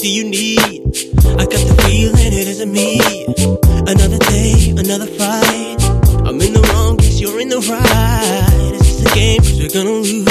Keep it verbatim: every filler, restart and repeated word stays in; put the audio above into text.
do you need? I got the feeling it isn't me. Another day, another fight. I'm in the wrong, guess you're in the right. It's just a game, 'cause we're gonna lose.